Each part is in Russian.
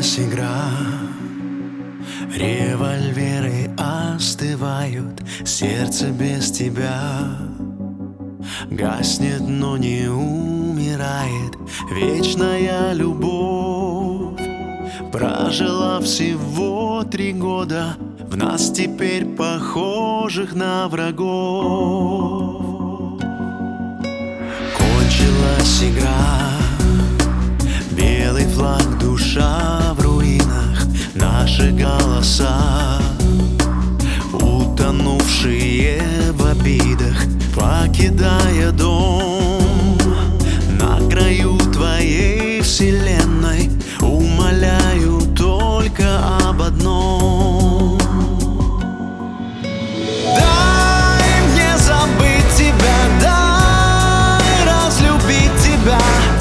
Кончилась игра, револьверы остывают, сердце без тебя гаснет, но не умирает. Вечная любовь прожила всего 3 года, в нас теперь похожих на врагов. Кончилась игра, белый флаг, душа в руинах, наши голоса, утонувшие в обидах, покидая дом на краю твоей вселенной, умоляю только об одном. Дай мне забыть тебя, дай разлюбить тебя.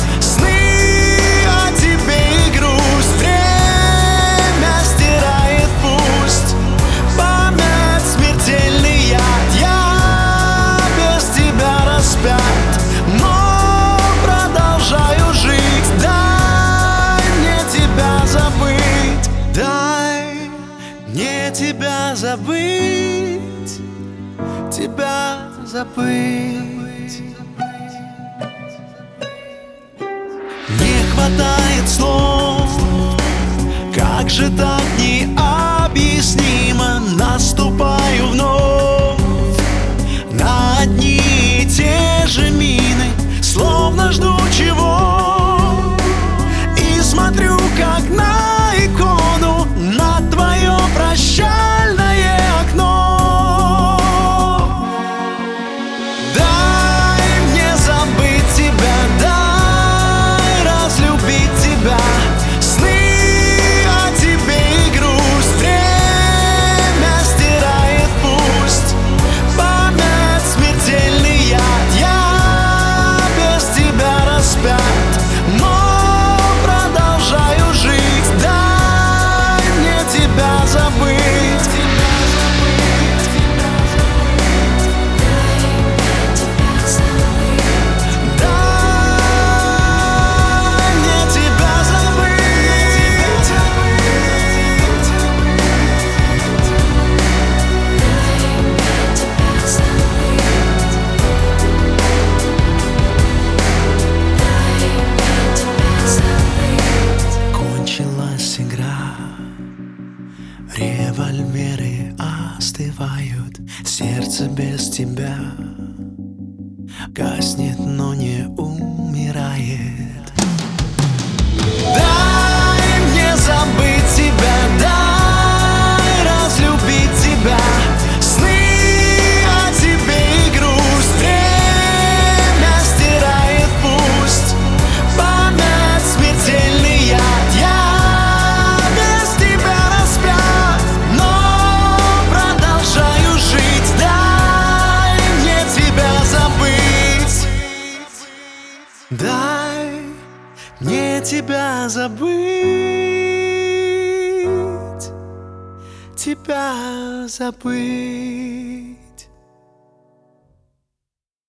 Тебя забыть, тебя забыть. Не хватает слов, как же так необъяснимо. Наступаю вновь на одни и те же мины, словно жду чего, и смотрю как на икону, на твое прощальное окно. Дай мне забыть тебя, дай разлюбить тебя. Сны о тебе и грусть время стирает, пусть память смертельный яд. Я без тебя распят, но продолжаю жить. Дай мне тебя забыть. Револьверы остывают, сердце без тебя гаснет, но не умирает. Дай мне забыть тебя, дай разлюбить тебя. Сны о тебе и грусть время стирает, пусть память смертельный яд. Я без тебя распят, но продолжаю жить. Дай мне тебя забыть. Дай мне тебя забыть, тебя забыть.